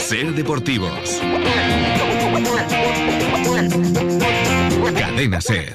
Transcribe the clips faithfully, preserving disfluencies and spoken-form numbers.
Ser Deportivos. Cadena Ser.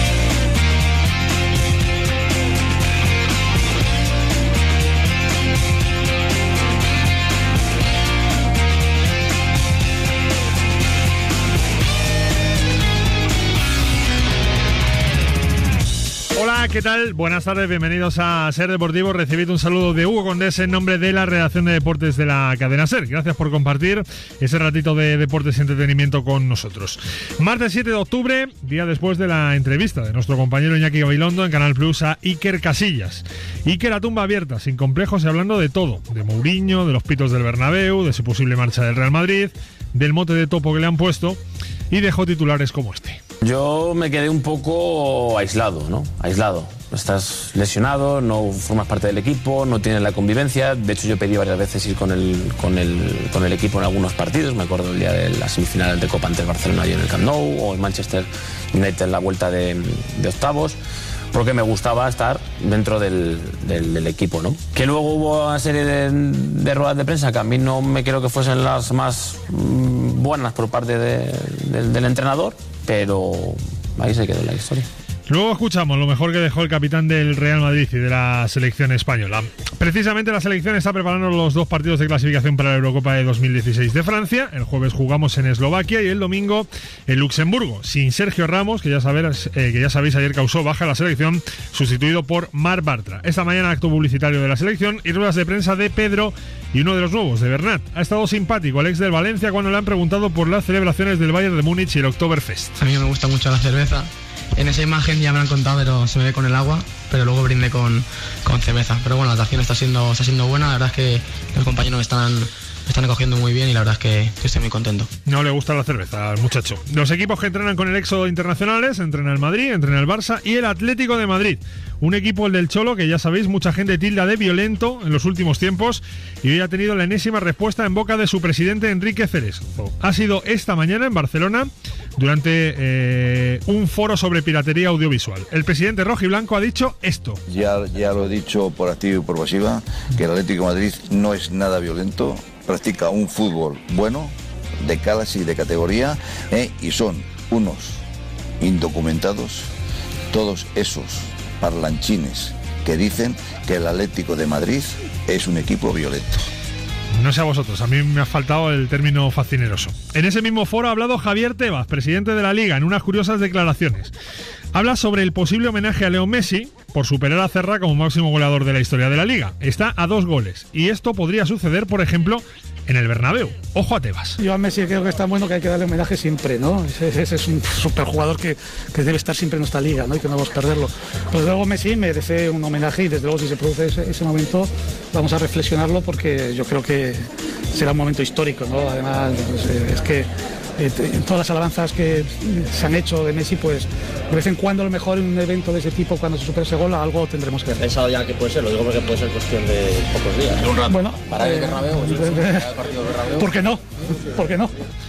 Hola, ¿qué tal? Buenas tardes, bienvenidos a Ser Deportivo. Recibid un saludo de Hugo Condés en nombre de la redacción de deportes de la cadena Ser. Gracias por compartir ese ratito de deportes y entretenimiento con nosotros. Martes siete de octubre, día después de la entrevista de nuestro compañero Iñaki Gabilondo en Canal Plus a Iker Casillas. Iker a tumba abierta, sin complejos y hablando de todo. De Mourinho, de los pitos del Bernabéu, de su posible marcha del Real Madrid, del mote de topo que le han puesto, y dejó titulares como este. Yo me quedé un poco aislado, ¿no? Aislado. Estás lesionado, no formas parte del equipo, no tienes la convivencia. De hecho, yo pedí varias veces ir con el, con el, con el equipo en algunos partidos. Me acuerdo el día de la semifinal de Copa ante el Barcelona y en el Camp Nou, o en Manchester United en la vuelta de, de octavos, porque me gustaba estar dentro del, del, del equipo, ¿no? Que luego hubo una serie de, de ruedas de prensa que a mí no me creo que fuesen las más mmm, buenas por parte de, de, del entrenador, pero ahí se quedó la historia. Luego escuchamos lo mejor que dejó el capitán del Real Madrid y de la selección española. Precisamente la selección está preparando los dos partidos de clasificación para la Eurocopa de dos mil dieciséis de Francia. El jueves jugamos en Eslovaquia y el domingo en Luxemburgo. Sin Sergio Ramos, que ya, sabéis, eh, que ya sabéis ayer causó baja la selección, sustituido por Marc Bartra. Esta mañana acto publicitario de la selección y ruedas de prensa de Pedro y uno de los nuevos, de Bernat. Ha estado simpático el ex del Valencia cuando le han preguntado por las celebraciones del Bayern de Múnich y el Oktoberfest. A mí me gusta mucho la cerveza. En esa imagen ya me han contado, pero se me ve con el agua, pero luego brindé con, con cerveza. Pero bueno, la atracción está siendo, está siendo buena, la verdad es que los compañeros me están, me están acogiendo muy bien y la verdad es que, que estoy muy contento. No le gusta la cerveza al muchacho. Los equipos que entrenan con el éxodo internacionales, entrena el Madrid, entrena el Barça y el Atlético de Madrid. Un equipo, el del Cholo, que ya sabéis, mucha gente tilda de violento en los últimos tiempos y hoy ha tenido la enésima respuesta en boca de su presidente Enrique Cerezo. Ha sido esta mañana en Barcelona durante eh, un foro sobre piratería audiovisual. El presidente rojiblanco ha dicho esto. Ya, ya lo he dicho por activa y por pasiva, que el Atlético de Madrid no es nada violento, practica un fútbol bueno, de clase y de categoría, eh, y son unos indocumentados, todos esos parlanchines que dicen que el Atlético de Madrid es un equipo violento. No sé a vosotros, a mí me ha faltado el término fascineroso. En ese mismo foro ha hablado Javier Tebas, presidente de la Liga, en unas curiosas declaraciones. Habla sobre el posible homenaje a Leo Messi por superar a Serra como máximo goleador de la historia de la Liga. Está a dos goles y esto podría suceder, por ejemplo, en el Bernabéu. Ojo a Tebas. Yo a Messi creo que es tan bueno que hay que darle homenaje siempre, ¿no? Ese, ese es un superjugador que, que debe estar siempre en nuestra liga, ¿no? Y que no vamos a perderlo. Pero luego Messi merece un homenaje y desde luego si se produce ese, ese momento vamos a reflexionarlo porque yo creo que será un momento histórico, ¿no? Además, pues, es que en todas las alabanzas que se han hecho de Messi, pues de vez en cuando a lo mejor en un evento de ese tipo, cuando se supera ese gol, algo tendremos que hacer. Pensado ya que puede ser, lo digo porque puede ser cuestión de pocos días. Un rato. Bueno, para eh, el Bernabéu, ¿sí? eh, el partido del Bernabéu. ¿Por qué no? ¿Por qué no?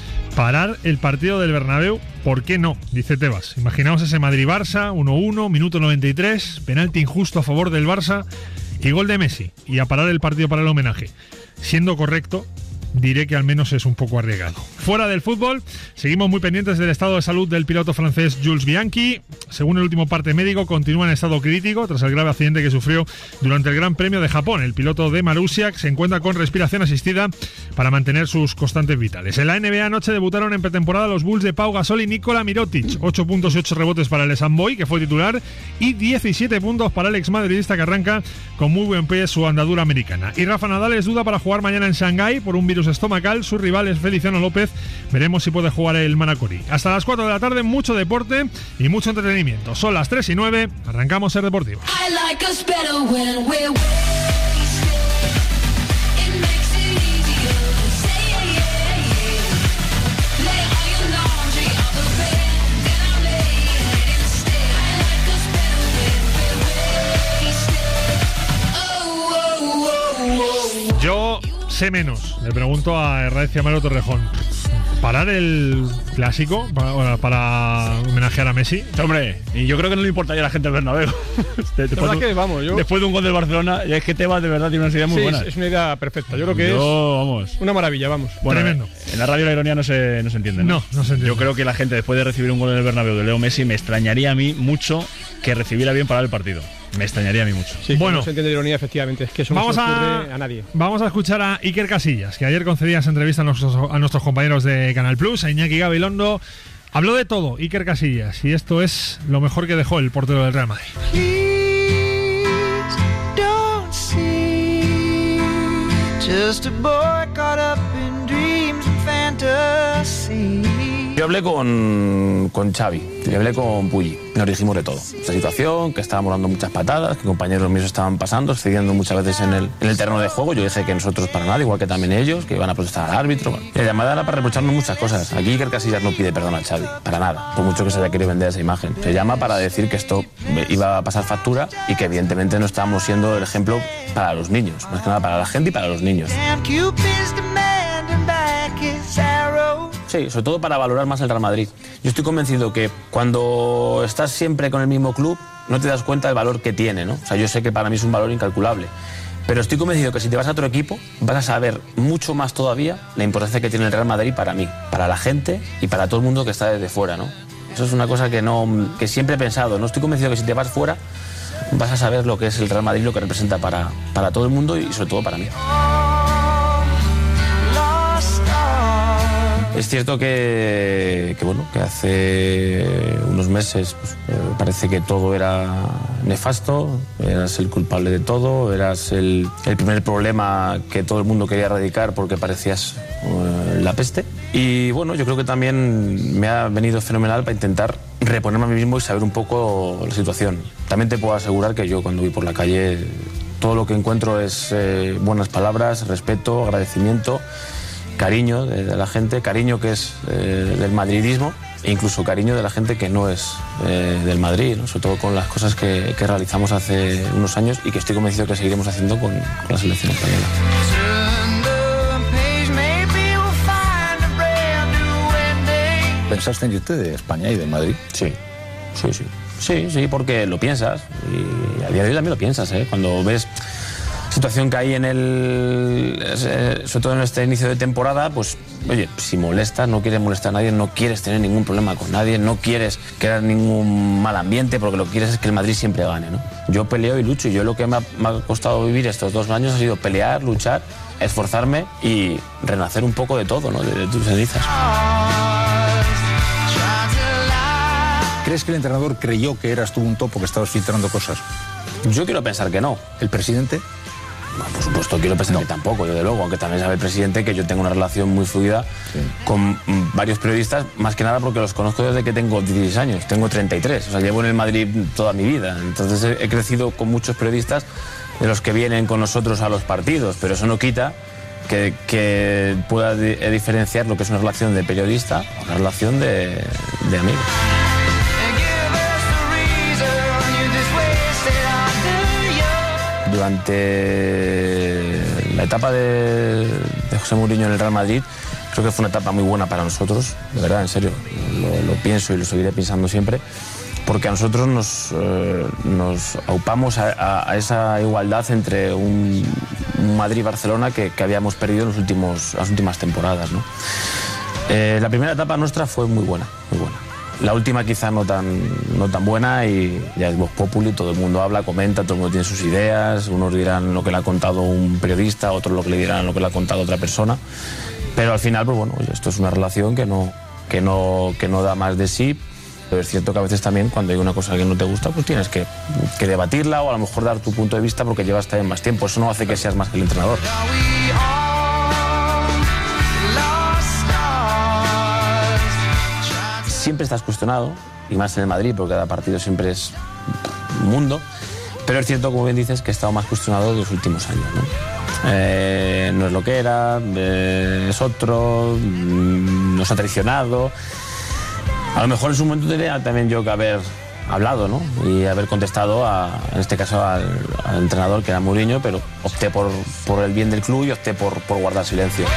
Parar el partido del Bernabéu, ¿por qué no? Dice Tebas. Imaginaos ese Madrid-Barça, uno uno, minuto noventa y tres, penalti injusto a favor del Barça y gol de Messi. Y a parar el partido para el homenaje. Siendo correcto, diré que al menos es un poco arriesgado. Fuera del fútbol, seguimos muy pendientes del estado de salud del piloto francés Jules Bianchi. Según el último parte médico, continúa en estado crítico tras el grave accidente que sufrió durante el Gran Premio de Japón. El piloto de Marussia se encuentra con respiración asistida para mantener sus constantes vitales. En la N B A anoche debutaron en pretemporada los Bulls de Pau Gasol y Nikola Mirotic. ocho puntos y ocho rebotes para el Samboy, que fue titular, y diecisiete puntos para el exmadridista, que arranca con muy buen pie su andadura americana. Y Rafa Nadal es duda para jugar mañana en Shanghái por un virus estomacal. Su rival es Feliciano López. Veremos si puede jugar el Manacori. Hasta las cuatro de la tarde, mucho deporte y mucho entretenimiento. Son las tres y nueve. Arrancamos Ser Deportivo. Yo sé menos. Le pregunto a Herraiz y a Mario Torrejón. ¿Parar el clásico para, para homenajear a Messi? Hombre, y yo creo que no le importaría a la gente del Bernabéu. después, verdad de, que, vamos, yo... después de un gol del Barcelona, es que Tebas de verdad tiene una idea muy sí, buena. Es una idea perfecta. Yo creo que yo, es vamos. una maravilla, vamos. Bueno, tremendo. En la radio la ironía no se, no se entiende, ¿no? No, no se entiende. Yo creo que la gente, después de recibir un gol en el Bernabéu de Leo Messi, me extrañaría a mí mucho que recibiera bien parar el partido. Me extrañaría a mí mucho. Sí, bueno, no se entiende la ironía, efectivamente. Es que eso vamos no se a, ocurre a nadie. Vamos a escuchar a Iker Casillas, que ayer concedía esa entrevista a nuestros, a nuestros compañeros de Canal Plus, a Iñaki Gabilondo. Habló de todo, Iker Casillas, y esto es lo mejor que dejó el portero del Real Madrid. Please don't see just a boy caught up in dreams and fantasy. Yo hablé con, con Xavi, y hablé con Pulli, nos dijimos de todo. Esta situación, que estábamos dando muchas patadas, que compañeros míos estaban pasando, excediendo muchas veces en el, en el terreno de juego. Yo dije que nosotros para nada, igual que también ellos, que iban a protestar al árbitro. Bueno, la llamada era para reprocharnos muchas cosas. Aquí Iker Casillas no pide perdón a Xavi, para nada, por mucho que se haya querido vender esa imagen. Se llama para decir que esto iba a pasar factura y que evidentemente no estábamos siendo el ejemplo para los niños, más que nada para la gente y para los niños. Sí, sobre todo para valorar más el Real Madrid. Yo estoy convencido que cuando estás siempre con el mismo club no te das cuenta del valor que tiene, ¿no? O sea, yo sé que para mí es un valor incalculable, pero estoy convencido que si te vas a otro equipo vas a saber mucho más todavía la importancia que tiene el Real Madrid para mí, para la gente y para todo el mundo que está desde fuera, ¿no? Eso es una cosa que, no, que siempre he pensado, ¿no? Estoy convencido que si te vas fuera vas a saber lo que es el Real Madrid, lo que representa para, para todo el mundo y sobre todo para mí. Es cierto que, que, bueno, que hace unos meses pues, eh, parece que todo era nefasto, eras el culpable de todo, eras el, el primer problema que todo el mundo quería erradicar porque parecías eh, la peste. Y bueno, yo creo que también me ha venido fenomenal para intentar reponerme a mí mismo y saber un poco la situación. También te puedo asegurar que yo cuando voy por la calle todo lo que encuentro es eh, buenas palabras, respeto, agradecimiento, cariño de, de la gente, cariño que es eh, del madridismo e incluso cariño de la gente que no es eh, del Madrid, ¿no? Sobre todo con las cosas que, que realizamos hace unos años y que estoy convencido que seguiremos haciendo con, con la selección española. ¿Pensaste en irte de España y de Madrid? Sí, sí, sí. Sí, sí, porque lo piensas y a día de hoy también lo piensas, ¿eh? Cuando ves situación que hay en el, sobre todo en este inicio de temporada, pues oye, si molestas, no quieres molestar a nadie, no quieres tener ningún problema con nadie, no quieres crear ningún mal ambiente, porque lo que quieres es que el Madrid siempre gane, ¿no? Yo peleo y lucho, y yo lo que me ha, me ha costado vivir estos dos años ha sido pelear, luchar, esforzarme y renacer un poco de todo, ¿no? De, de tus cenizas. ¿Crees que el entrenador creyó que eras tú un topo, que estabas filtrando cosas? Yo quiero pensar que no. ¿El presidente? No, por supuesto, quiero pensar no. que tampoco, desde luego, aunque también sabe el presidente que yo tengo una relación muy fluida sí. con mm, varios periodistas, más que nada porque los conozco desde que tengo dieciséis años, tengo treinta y tres, o sea, llevo en el Madrid toda mi vida, entonces he, he crecido con muchos periodistas de los que vienen con nosotros a los partidos, pero eso no quita que, que pueda di- diferenciar lo que es una relación de periodista a una relación de, de amigo. Durante la etapa de, de José Mourinho en el Real Madrid, creo que fue una etapa muy buena para nosotros, de verdad, en serio, lo, lo pienso y lo seguiré pensando siempre, porque a nosotros nos, eh, nos aupamos a, a, a esa igualdad entre un, un Madrid-Barcelona que, que habíamos perdido en los últimos, las últimas temporadas, ¿no? Eh, la primera etapa nuestra fue muy buena, muy buena. La última quizá no tan, no tan buena y ya es Vox Populi, todo el mundo habla, comenta, todo el mundo tiene sus ideas, unos dirán lo que le ha contado un periodista, otros lo que le dirán lo que le ha contado otra persona, pero al final, pues bueno, oye, esto es una relación que no, que, no, que no da más de sí, pero es cierto que a veces también cuando hay una cosa que no te gusta, pues tienes que, que debatirla o a lo mejor dar tu punto de vista porque llevas también más tiempo, eso no hace que seas más que el entrenador. Siempre estás cuestionado, y más en el Madrid, porque cada partido siempre es un mundo, pero es cierto, como bien dices, que he estado más cuestionado en los últimos años, ¿no? Eh, no es lo que era, eh, es otro, nos ha traicionado. A lo mejor en su momento tenía también yo que haber hablado, ¿no? Y haber contestado, a, en este caso, al, al entrenador, que era Mourinho, pero opté por, por el bien del club y opté por, por guardar silencio.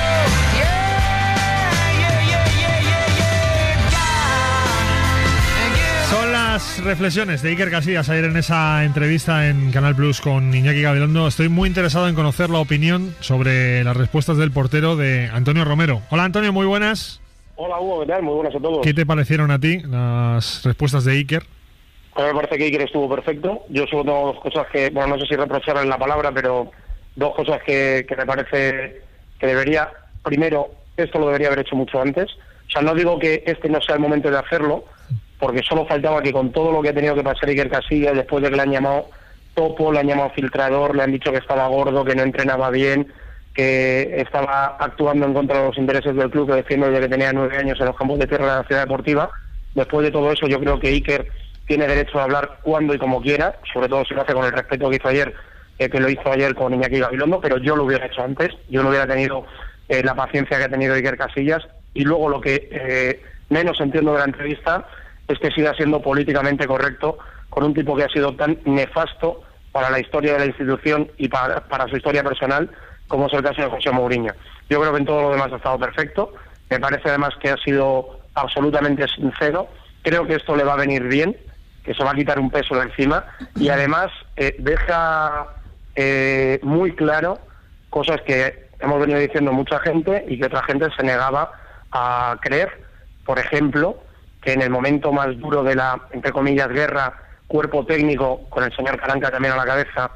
Son las reflexiones de Iker Casillas ayer en esa entrevista en Canal Plus con Iñaki Gabilondo. Estoy muy interesado en conocer la opinión sobre las respuestas del portero de Antonio Romero. Hola Antonio, muy buenas. Hola Hugo, ¿qué tal? Muy buenas a todos. ¿Qué te parecieron a ti las respuestas de Iker? A mí me parece que Iker estuvo perfecto. Yo solo tengo dos cosas que, bueno, no sé si reprocharle la palabra, pero dos cosas que, que me parece que debería, primero, esto lo debería haber hecho mucho antes. O sea, no digo que este no sea el momento de hacerlo, porque solo faltaba que con todo lo que ha tenido que pasar Iker Casillas, después de que le han llamado topo, le han llamado filtrador, le han dicho que estaba gordo, que no entrenaba bien, que estaba actuando en contra de los intereses del club, que defiende desde que tenía nueve años en los campos de tierra de la Ciudad Deportiva. Después de todo eso, yo creo que Iker tiene derecho a hablar cuando y como quiera, sobre todo si lo hace con el respeto que hizo ayer, eh, que lo hizo ayer con Iñaki Gabilondo, pero yo lo hubiera hecho antes, yo no hubiera tenido eh, la paciencia que ha tenido Iker Casillas. Y luego lo que eh, menos entiendo de la entrevista es que siga siendo políticamente correcto con un tipo que ha sido tan nefasto para la historia de la institución y para, para su historia personal, como es el caso de José Mourinho. Yo creo que en todo lo demás ha estado perfecto. Me parece además que ha sido absolutamente sincero. Creo que esto le va a venir bien, que se va a quitar un peso de encima, y además eh, deja eh, muy claro cosas que hemos venido diciendo mucha gente y que otra gente se negaba a creer. Por ejemplo, que en el momento más duro de la, entre comillas, guerra, cuerpo técnico, con el señor Caranca también a la cabeza,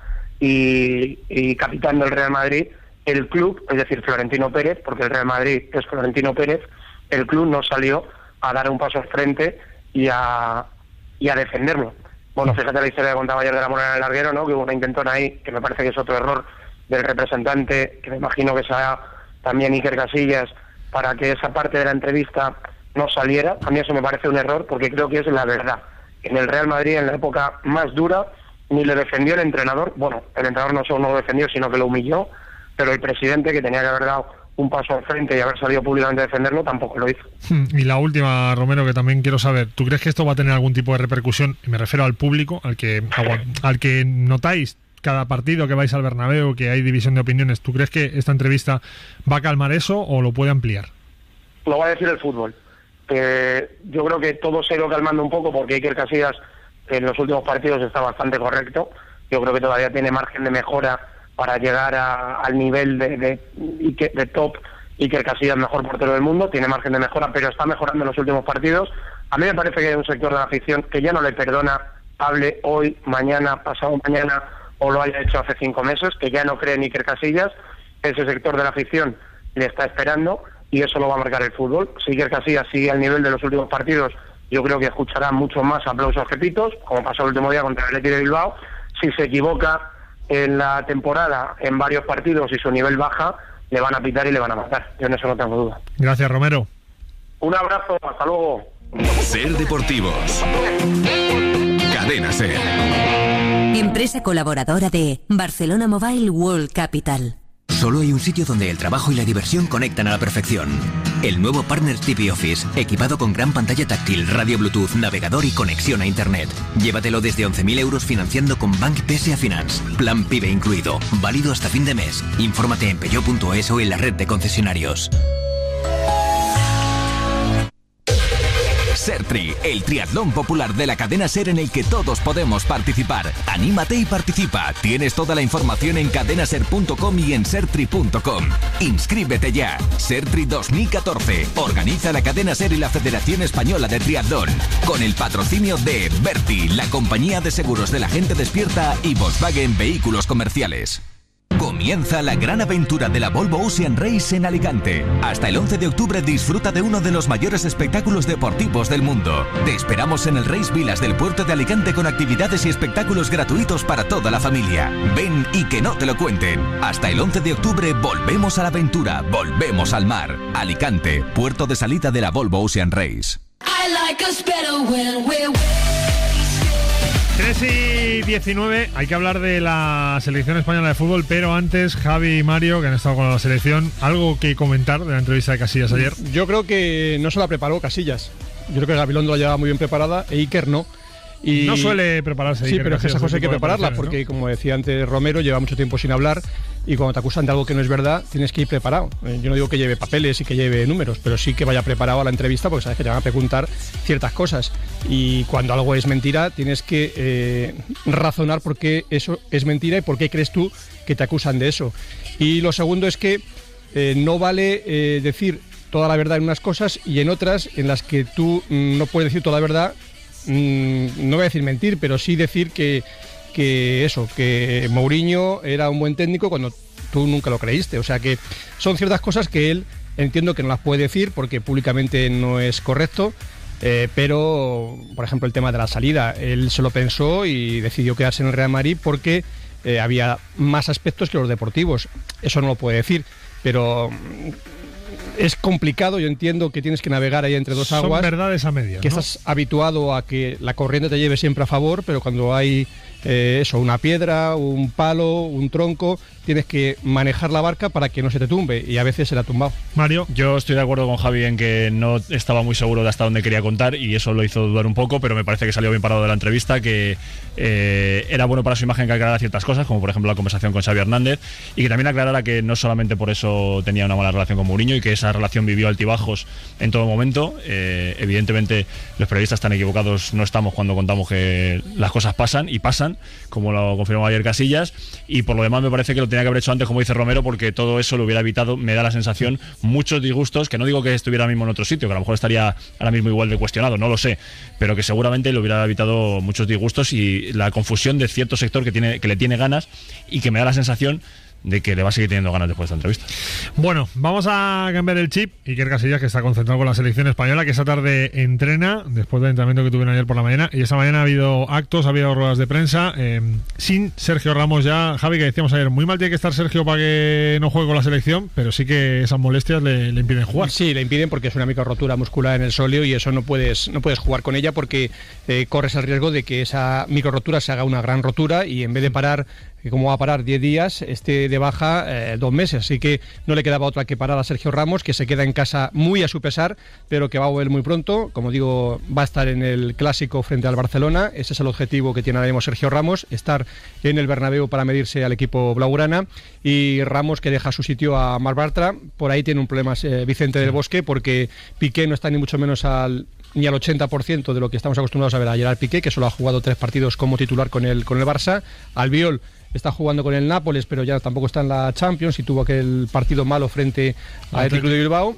y, y capitán del Real Madrid, el club, es decir, Florentino Pérez, porque el Real Madrid es Florentino Pérez, el club no salió a dar un paso al frente y a, y a defenderlo. Bueno, fíjate la historia que contaba ayer de la Morena en el larguero, ¿no? Que hubo una intentona ahí, que me parece que es otro error del representante, que me imagino que sea también Iker Casillas, para que esa parte de la entrevista no saliera. A mí eso me parece un error, porque creo que es la verdad. En el Real Madrid, en la época más dura, ni le defendió el entrenador. Bueno, el entrenador no solo no lo defendió, sino que lo humilló, pero el presidente, que tenía que haber dado un paso al frente y haber salido públicamente a defenderlo, tampoco lo hizo. Y la última, Romero, que también quiero saber, ¿tú crees que esto va a tener algún tipo de repercusión? Y me refiero al público, al que, al que notáis cada partido que vais al Bernabéu, que hay división de opiniones. ¿Tú crees que esta entrevista va a calmar eso o lo puede ampliar? Lo va a decir el fútbol. Eh, yo creo que todo se ha ido calmando un poco, porque Iker Casillas en los últimos partidos está bastante correcto. Yo creo que todavía tiene margen de mejora para llegar a, al nivel de, de, de, de top. Iker Casillas, mejor portero del mundo, tiene margen de mejora, pero está mejorando en los últimos partidos. A mí me parece que hay un sector de la afición que ya no le perdona, hable hoy, mañana, pasado mañana, o lo haya hecho hace cinco meses, que ya no cree en Iker Casillas. Ese sector de la afición le está esperando, y eso lo va a marcar el fútbol. Si Iker Casillas sigue al nivel de los últimos partidos, yo creo que escuchará mucho más aplausos que pitos, como pasó el último día contra el Athletic de Bilbao. Si se equivoca en la temporada en varios partidos y su nivel baja, le van a pitar y le van a matar. Yo en eso no tengo duda. Gracias, Romero. Un abrazo, hasta luego. Ser Deportivos. Cadena Ser. Empresa colaboradora de Barcelona Mobile World Capital. Solo hay un sitio donde el trabajo y la diversión conectan a la perfección. El nuevo Partners T V Office, equipado con gran pantalla táctil, radio Bluetooth, navegador y conexión a Internet. Llévatelo desde once mil euros financiando con Bank P S A Finance. Plan PIBE incluido. Válido hasta fin de mes. Infórmate en peugeot punto es o en la red de concesionarios. Sertri, el triatlón popular de la cadena Ser en el que todos podemos participar. Anímate y participa. Tienes toda la información en cadenaser punto com y en sertri punto com. Inscríbete ya. Sertri dos mil catorce. Organiza la cadena Ser y la Federación Española de Triatlón. Con el patrocinio de Berti, la compañía de seguros de la gente despierta, y Volkswagen Vehículos Comerciales. Comienza la gran aventura de la Volvo Ocean Race en Alicante. Hasta el once de octubre disfruta de uno de los mayores espectáculos deportivos del mundo. Te esperamos en el Race Vilas del puerto de Alicante con actividades y espectáculos gratuitos para toda la familia. Ven y que no te lo cuenten. Hasta el once de octubre volvemos a la aventura, volvemos al mar. Alicante, puerto de salida de la Volvo Ocean Race. tres y diecinueve, hay que hablar de la selección española de fútbol, pero antes Javi y Mario, que han estado con la selección, ¿algo que comentar de la entrevista de Casillas ayer? Yo creo que no se la preparó Casillas. Yo creo que Gabilondo la llevaba muy bien preparada e Iker no. Y, no suele prepararse. Sí, pero es que esas cosas hay que prepararlas, ¿no? porque como decía antes Romero, lleva mucho tiempo sin hablar y cuando te acusan de algo que no es verdad, tienes que ir preparado. Eh, yo no digo que lleve papeles y que lleve números, pero sí que vaya preparado a la entrevista porque sabes que te van a preguntar ciertas cosas. Y cuando algo es mentira, tienes que eh, razonar por qué eso es mentira y por qué crees tú que te acusan de eso. Y lo segundo es que eh, no vale eh, decir toda la verdad en unas cosas y en otras en las que tú mm, no puedes decir toda la verdad. Mm, no voy a decir mentir, pero sí decir que, que eso, que Mourinho era un buen técnico cuando tú nunca lo creíste. O sea que son ciertas cosas que él entiendo que no las puede decir porque públicamente no es correcto, eh, pero por ejemplo el tema de la salida, él se lo pensó y decidió quedarse en el Real Madrid porque eh, había más aspectos que los deportivos. Eso no lo puede decir, pero es complicado, yo entiendo que tienes que navegar ahí entre dos aguas. Son verdades a medias, que ¿no? estás habituado a que la corriente te lleve siempre a favor, pero cuando hay eh, eso, una piedra, un palo, un tronco, tienes que manejar la barca para que no se te tumbe, y a veces se la ha tumbado. Mario. Yo estoy de acuerdo con Javi en que no estaba muy seguro de hasta dónde quería contar y eso lo hizo dudar un poco, pero me parece que salió bien parado de la entrevista, que eh, era bueno para su imagen que aclarara ciertas cosas, como por ejemplo la conversación con Xavi Hernández, y que también aclarara que no solamente por eso tenía una mala relación con Mourinho y que esa relación vivió altibajos en todo momento. Eh, evidentemente los periodistas tan equivocados no estamos cuando contamos que las cosas pasan, y pasan, como lo confirmó ayer Casillas, y por lo demás me parece que lo tenía que haber hecho antes, como dice Romero, porque todo eso lo hubiera evitado, me da la sensación, muchos disgustos, que no digo que estuviera ahora mismo en otro sitio, que a lo mejor estaría ahora mismo igual de cuestionado, no lo sé, pero que seguramente le hubiera evitado muchos disgustos y la confusión de cierto sector que tiene, que le tiene ganas, y que me da la sensación de que le va a seguir teniendo ganas después de esta entrevista. Bueno, vamos a cambiar el chip. Iker Casillas, que está concentrado con la selección española, que esa tarde entrena después del entrenamiento que tuvieron ayer por la mañana, y esa mañana ha habido actos, ha habido ruedas de prensa eh, sin Sergio Ramos ya. Javi, que decíamos ayer, muy mal tiene que estar Sergio para que no juegue con la selección, pero sí que esas molestias le, le impiden jugar. Sí, le impiden porque es una micro rotura muscular en el sóleo y eso no puedes, no puedes jugar con ella porque eh, corres el riesgo de que esa micro rotura se haga una gran rotura y en vez de parar, que como va a parar diez días, esté de baja eh, dos meses. Así que no le quedaba otra que parar a Sergio Ramos, que se queda en casa muy a su pesar, pero que va a volver muy pronto. Como digo, va a estar en el Clásico frente al Barcelona. Ese es el objetivo que tiene ahora mismo Sergio Ramos, estar en el Bernabéu para medirse al equipo blaugrana. Y Ramos, que deja su sitio a Marc Bartra. Por ahí tiene un problema eh, Vicente del Bosque, porque Piqué no está ni mucho menos al... ni al ochenta por ciento de lo que estamos acostumbrados a ver a Gerard Piqué, que solo ha jugado tres partidos como titular con el, con el Barça. Albiol está jugando con el Nápoles, pero ya tampoco está en la Champions y tuvo aquel partido malo frente al Atlético de Bilbao.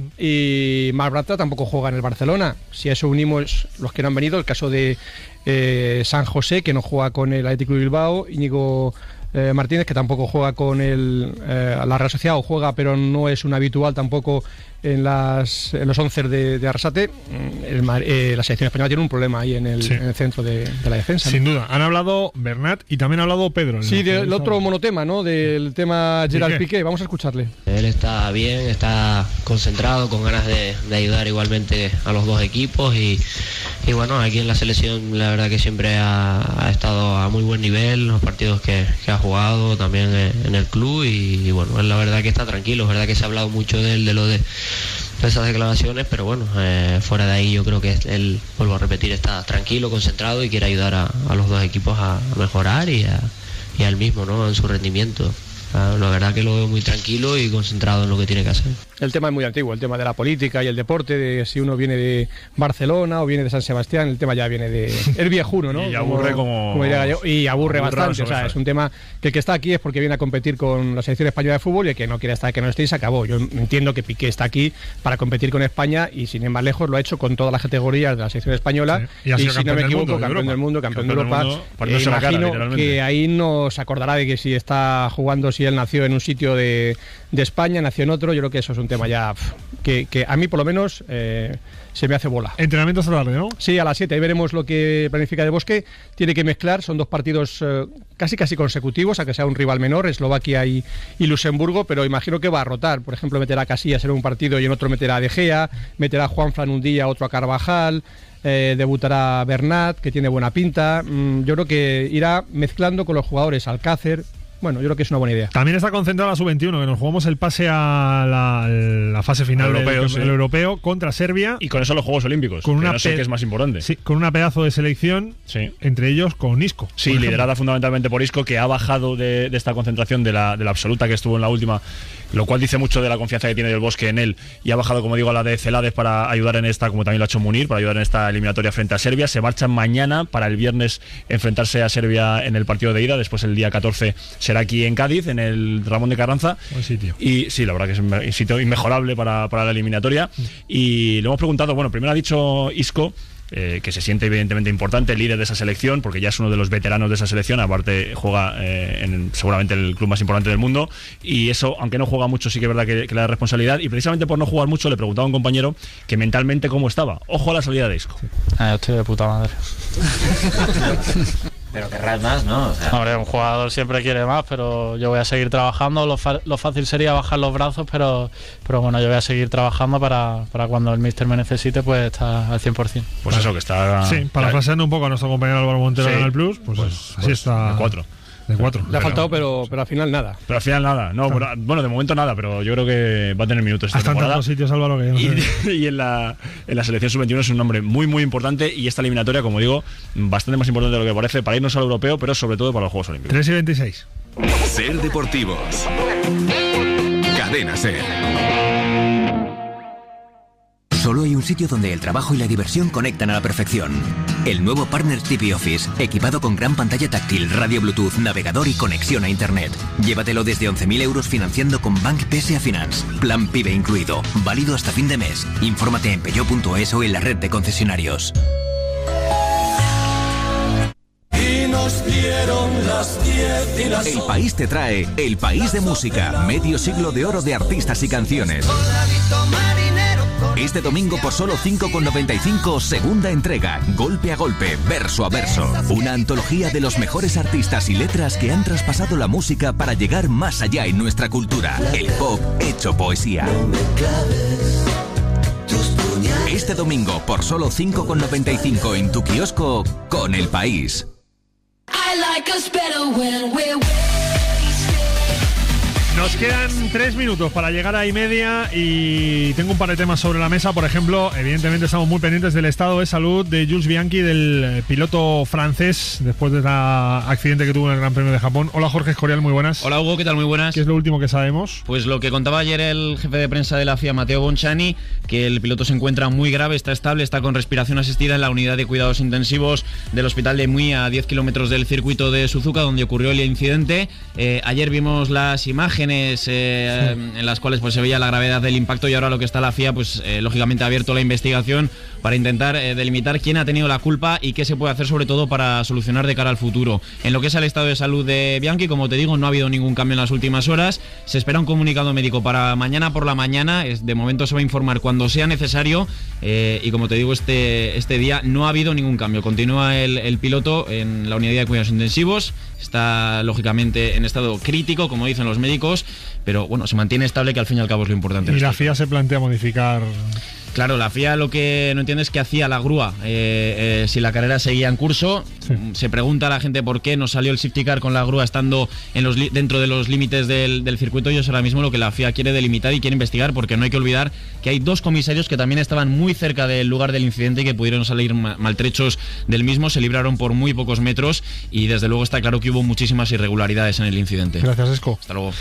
Y Marc Bartra tampoco juega en el Barcelona. Si a eso unimos los que no han venido, el caso de eh, San José, que no juega con el Atlético de Bilbao, Íñigo eh, Martínez, que tampoco juega con el, eh, la Real Sociedad, o juega pero no es un habitual tampoco en, las, en los once de, de Arrasate. El, eh, la selección española tiene un problema ahí en el, sí. en el centro de, de la defensa. Sin ¿no? duda. Han hablado Bernat y también ha hablado Pedro. Sí, del otro monotema, ¿no? Del tema Gerard Piqué. Vamos a escucharle. Él está bien, está concentrado, con ganas de, de ayudar igualmente a los dos equipos y, y bueno, aquí en la selección la verdad que siempre ha, ha estado a muy buen nivel, los partidos que, que ha jugado también en el club y, y bueno, la verdad que está tranquilo, es verdad que se ha hablado mucho de él, de lo de esas declaraciones, pero bueno, eh, fuera de ahí yo creo que él, vuelvo a repetir, está tranquilo, concentrado y quiere ayudar a, a los dos equipos a, a mejorar y a, y al mismo, ¿no?, en su rendimiento. La verdad que lo veo muy tranquilo y concentrado en lo que tiene que hacer. El tema es muy antiguo, el tema de la política y el deporte, de si uno viene de Barcelona o viene de San Sebastián, el tema ya viene de... el viejuno, ¿no? Y aburre como... como diría yo, y aburre, aburre bastante, o sea, es un tema que el que está aquí es porque viene a competir con la selección española de fútbol y el que no quiere estar, que no esté y se acabó. Yo entiendo que Piqué está aquí para competir con España y sin ir más lejos lo ha hecho con todas las categorías de la selección española, sí. y, y si no me equivoco, campeón del mundo, campeón de Europa. Eh, imagino cara, que ahí no se acordará de que si está jugando, si él nació en un sitio De, de España, nació en otro. Yo creo que eso es un tema ya pff, que, que a mí por lo menos eh, se me hace bola. Entrenamiento esta tarde, ¿no? Sí, a las siete, ahí veremos lo que planifica de Bosque. Tiene que mezclar, son dos partidos eh, casi casi consecutivos, a que sea un rival menor, Eslovaquia y, y Luxemburgo, pero imagino que va a rotar. Por ejemplo, meterá a Casillas en un partido y en otro meterá a De Gea, meterá a Juanfran un día, otro a Carvajal. Eh, debutará Bernat, que tiene buena pinta. Mm, yo creo que irá mezclando con los jugadores Alcácer, Bueno, yo creo que es una buena idea. También está concentrada la sub veintiuno, que nos jugamos el pase a la, la fase final el europeo, del sí. el europeo contra Serbia. Y con eso los Juegos Olímpicos, con que una no sé pe- qué es más importante. Sí, con una pedazo de selección, sí. entre ellos con Isco. Sí, liderada fundamentalmente por Isco, que ha bajado de, de esta concentración de la, de la absoluta que estuvo en la última, lo cual dice mucho de la confianza que tiene Del Bosque en él, y ha bajado, como digo, a la de Celades para ayudar en esta, como también lo ha hecho Munir, para ayudar en esta eliminatoria frente a Serbia. Se marchan mañana para el viernes enfrentarse a Serbia en el partido de ida, después el día catorce será aquí en Cádiz, en el Ramón de Carranza. Buen sitio. Y sí, la verdad que es un sitio inmejorable para, para la eliminatoria. Y le hemos preguntado, bueno, primero ha dicho Isco, Eh, que se siente evidentemente importante, líder de esa selección, porque ya es uno de los veteranos de esa selección, aparte juega eh, en seguramente el club más importante del mundo, y eso, aunque no juega mucho, sí que es verdad que, que le da responsabilidad, y precisamente por no jugar mucho le preguntaba a un compañero que mentalmente cómo estaba. Ojo a la salida de Isco. Ah, yo estoy de puta madre. Pero querrás más, ¿no? O sea... Hombre, un jugador siempre quiere más, pero yo voy a seguir trabajando. Lo, fa- lo fácil sería bajar los brazos, pero, pero bueno, yo voy a seguir trabajando para, para cuando el míster me necesite, pues estar al cien por ciento. Pues eso, que está... Sí, parafraseando un poco a nuestro compañero Álvaro Montero Sí. en el Plus, pues, Pues, así pues, está. de cuatro. De cuatro. Le ha faltado, pero, pero al final nada. Pero al final nada. No, bueno, bueno, de momento nada, pero yo creo que va a tener minutos esta Hasta en temporada. tantos sitios, Álvaro, que yo no sé. Y, y en, la, en la selección sub veintiuno es un nombre muy, muy importante, y esta eliminatoria, como digo, bastante más importante de lo que parece para irnos al europeo, pero sobre todo para los Juegos Olímpicos. tres y veintiséis. Ser Deportivos. Cadena Ser. Solo hay un sitio donde el trabajo y la diversión conectan a la perfección. El nuevo Partner T V Office, equipado con gran pantalla táctil, radio Bluetooth, navegador y conexión a Internet. Llévatelo desde once mil euros financiando con Bank P S A Finance. Plan PIBE incluido. Válido hasta fin de mes. Infórmate en peugeot punto es o en la red de concesionarios. Y nos dieron las diez y las El País te trae El País de Música, medio siglo de oro de artistas y canciones. Este domingo por solo cinco con noventa y cinco, segunda entrega, golpe a golpe, verso a verso. Una antología de los mejores artistas y letras que han traspasado la música para llegar más allá en nuestra cultura. El pop hecho poesía. Este domingo por solo cinco con noventa y cinco en tu kiosco con El País. Nos quedan tres minutos para llegar a y media y tengo un par de temas sobre la mesa. Por ejemplo, evidentemente estamos muy pendientes del estado de salud de Jules Bianchi, del piloto francés, después del accidente que tuvo en el Gran Premio de Japón. Hola Jorge Escorial, muy buenas. Hola Hugo, ¿qué tal? Muy buenas. ¿Qué es lo último que sabemos? Pues lo que contaba ayer el jefe de prensa de la F I A, Matteo Bonciani, que el piloto se encuentra muy grave, está estable, está con respiración asistida en la unidad de cuidados intensivos del hospital de Mui, a diez kilómetros del circuito de Suzuka, donde ocurrió el incidente. Eh, ayer vimos las imágenes eh, sí. en las cuales pues se veía la gravedad del impacto, y ahora lo que está la F I A, pues eh, lógicamente ha abierto la investigación para intentar eh, delimitar quién ha tenido la culpa y qué se puede hacer, sobre todo para solucionar de cara al futuro. En lo que es el estado de salud de Bianchi, como te digo, no ha habido ningún cambio en las últimas horas. Se espera un comunicado médico para mañana por la mañana. Es, de momento se va a informar cuando sea necesario, eh, y como te digo, este, este día no ha habido ningún cambio. Continúa el, el piloto en la unidad de cuidados intensivos. Está lógicamente en estado crítico, como dicen los médicos, pero bueno, se mantiene estable, que al fin y al cabo es lo importante. Y la F I A se plantea modificar... Claro, la F I A lo que no entiende es qué hacía la grúa. Eh, eh, si la carrera seguía en curso, sí. Se pregunta a la gente por qué no salió el safety car con la grúa estando en los li- dentro de los límites del, del circuito. Y eso ahora mismo lo que la F I A quiere delimitar y quiere investigar, porque no hay que olvidar que hay dos comisarios que también estaban muy cerca del lugar del incidente y que pudieron salir ma- maltrechos del mismo. Se libraron por muy pocos metros y desde luego está claro que hubo muchísimas irregularidades en el incidente. Gracias, Esco. Hasta luego.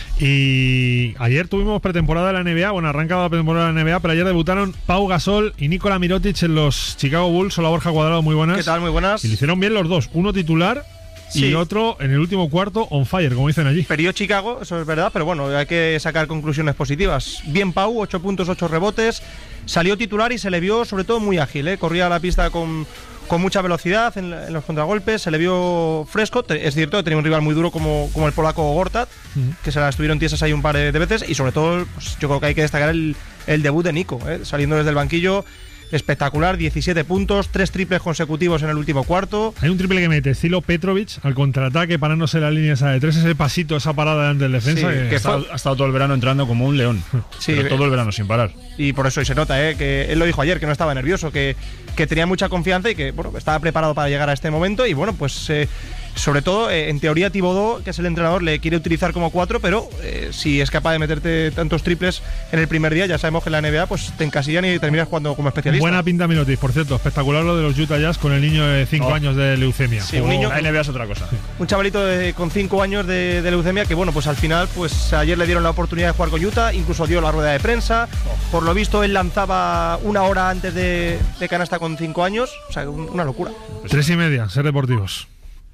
Y ayer tuvimos pretemporada de la N B A. Bueno, arrancaba la pretemporada de la N B A, pero ayer debutaron Pau Gasol y Nikola Mirotic en los Chicago Bulls. Hola, Borja Cuadrado, muy buenas. ¿Qué tal? Muy buenas. Y lo hicieron bien los dos. Uno titular sí. y otro en el último cuarto on fire, como dicen allí. Perdió Chicago, eso es verdad, pero bueno, hay que sacar conclusiones positivas. Bien Pau, ocho puntos, ocho rebotes. Salió titular y se le vio sobre todo muy ágil, ¿eh? Corría a la pista con, con mucha velocidad en, en los contragolpes, se le vio fresco. Es cierto que tenía un rival muy duro como, como el polaco Gortat, uh-huh. que se la estuvieron tiesas ahí un par de veces, y sobre todo pues, yo creo que hay que destacar el, el debut de Nico, ¿eh? Saliendo desde el banquillo. Espectacular, diecisiete puntos, tres triples consecutivos en el último cuarto. Hay un triple que mete estilo Petrovic al contraataque, parándose la línea esa de tres, ese pasito, esa parada delante del defensa. Sí, que que fue, ha estado todo el verano entrando como un león. Sí, pero todo el verano sin parar. Y por eso hoy se nota, ¿eh? Que él lo dijo ayer, que no estaba nervioso, que, que tenía mucha confianza y que bueno, estaba preparado para llegar a este momento. Y bueno, pues eh, Sobre todo, eh, en teoría, Thibodeau, que es el entrenador, le quiere utilizar como cuatro, pero eh, si es capaz de meterte tantos triples en el primer día, ya sabemos que en la N B A pues te encasillan y terminas jugando como especialista. Buena pinta Mirotic, por cierto, espectacular lo de los Utah Jazz con el niño de cinco Oh. años de leucemia. Sí, un niño- La N B A es otra cosa. Un chavalito de- con cinco años de, de leucemia que, bueno, pues al final, pues ayer le dieron la oportunidad de jugar con Utah, incluso dio la rueda de prensa. Por lo visto, él lanzaba una hora antes de, de canasta con cinco años. O sea, un- una locura. Tres y media, ser deportivos.